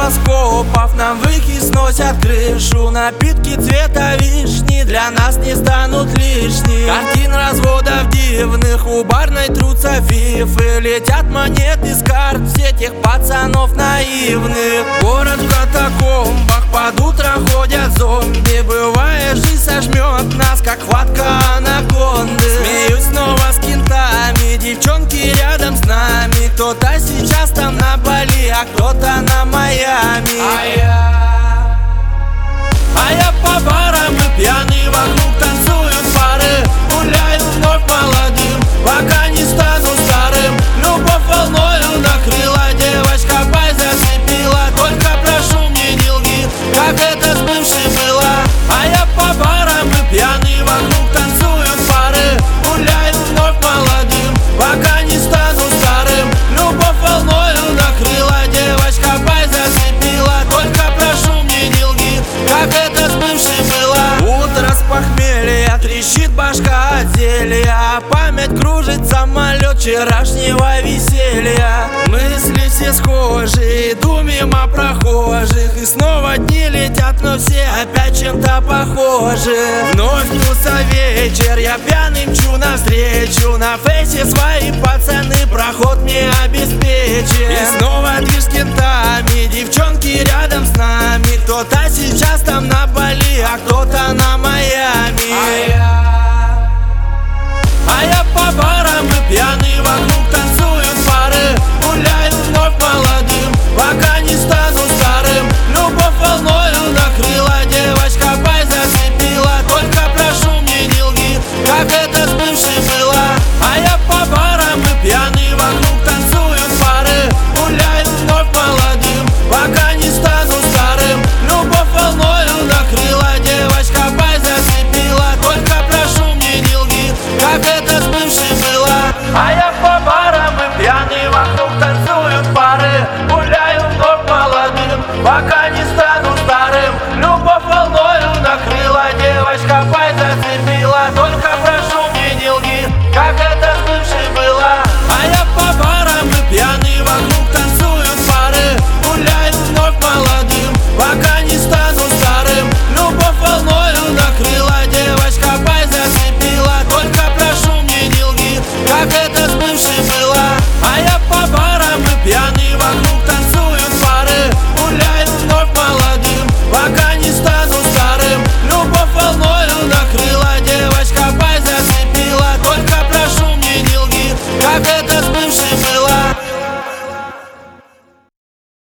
небоскопов нам выки сносят крышу. Напитки цвета вишни для нас не станут лишними. Картин разводов дивных у барной трутся фифы. Летят монеты с карт все тех пацанов наивных. Город в катакомбах, под утро ходят зомби. Бывает, жизнь сожмет нас, как хватка анаконды. Смеюсь снова с кентами, девчонки рядом с нами. Кто-то сейчас там на Бали, а кто-то на Майами. А я по барам и пьяный, вокруг танцуют пары. Гуляю вновь молодым, пока не стану старым. Любовь волною накрыла, девочка пай зацепила. Только прошу, мне не лги, как это с бывшей было. А я по барам и пьяный, вокруг танцуют пары. Гуляю вновь молодым, пока не стану старым. Любовь волною накрыла, девочка пай зацепила. Только прошу, мне не лги, как это с бывшей было. Утро с похмелья, трещит башка от зелья. Память кружит самолет вчерашнего веселья. Мысли все схожи, иду мимо прохожих. И снова дни летят, но все опять чем-то похожи. Вновь снился вечер, я пьяный мчу навстречу. На фейсе свои пацаны проход мне обеспечат. И снова